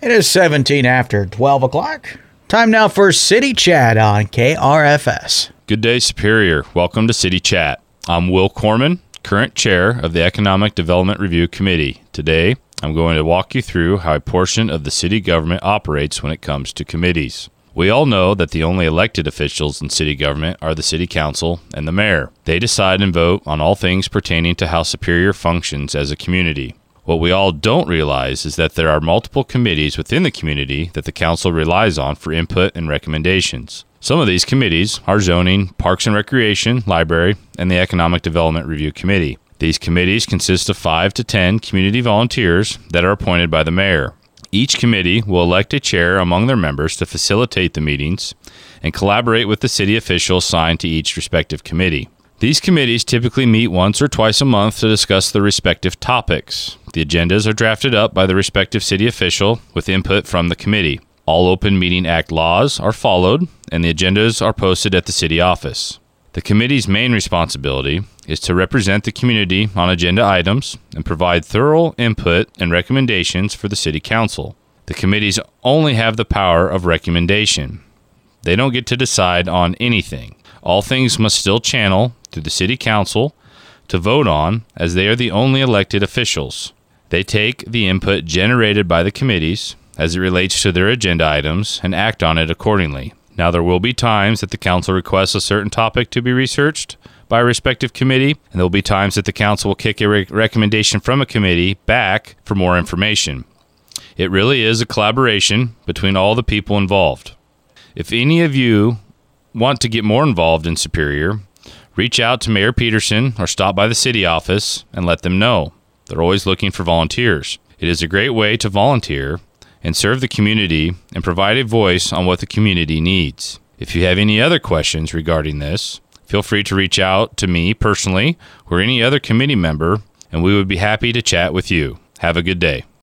It is 17 after 12 o'clock. Time now for City Chat on KRFS. Good day, Superior. Welcome to City Chat. I'm Will Corman, current chair of the Economic Development Review Committee. Today, I'm going to walk you through how a portion of the city government operates when it comes to committees. We all know that the only elected officials in city government are the city council and the mayor. They decide and vote on all things pertaining to how Superior functions as a community. What we all don't realize is that there are multiple committees within the community that the council relies on for input and recommendations. Some of these committees are Zoning, Parks and Recreation, Library, and the Economic Development Review Committee. These committees consist of 5 to 10 community volunteers that are appointed by the mayor. Each committee will elect a chair among their members to facilitate the meetings and collaborate with the city official assigned to each respective committee. These committees typically meet once or twice a month to discuss the respective topics. The agendas are drafted up by the respective city official with input from the committee. All Open Meeting Act laws are followed, and the agendas are posted at the city office. The committee's main responsibility is to represent the community on agenda items and provide thorough input and recommendations for the city council. The committees only have the power of recommendation. They don't get to decide on anything. All things must still channel through the city council to vote on, as they are the only elected officials. They take the input generated by the committees as it relates to their agenda items and act on it accordingly. Now, there will be times that the council requests a certain topic to be researched by a respective committee, and there will be times that the council will kick a recommendation from a committee back for more information. It really is a collaboration between all the people involved. If any of you want to get more involved in Superior, reach out to Mayor Peterson or stop by the city office and let them know. They're always looking for volunteers. It is a great way to volunteer and serve the community and provide a voice on what the community needs. If you have any other questions regarding this, feel free to reach out to me personally or any other committee member, and we would be happy to chat with you. Have a good day.